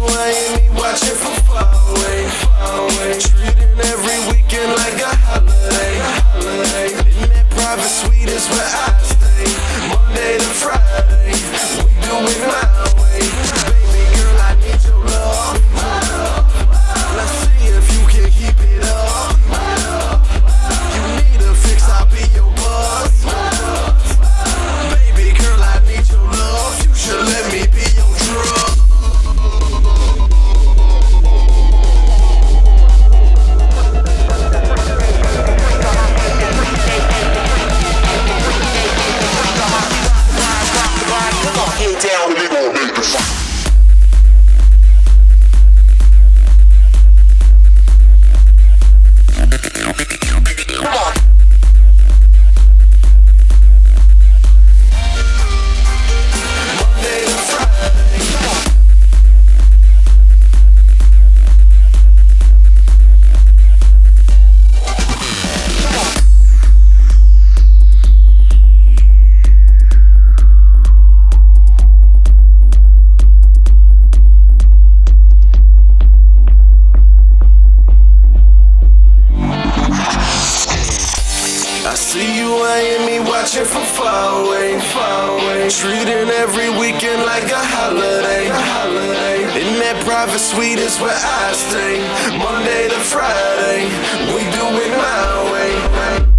Miami, watching from far away, far away. Treating every weekend like a holiday, holiday. In that private suite is where I stay, Monday to Friday. We do it my way, baby girl. I need your love. Let's see if you can keep it up. You need a fix, I'll be your boss. Baby girl, I need your love. You should let me be your drug. Get down and we gon' make the fire. I see you eyeing me, watching from far away, far away. Treating every weekend like a holiday, holiday. In that private suite is where I stay, Monday to Friday. We do it my way.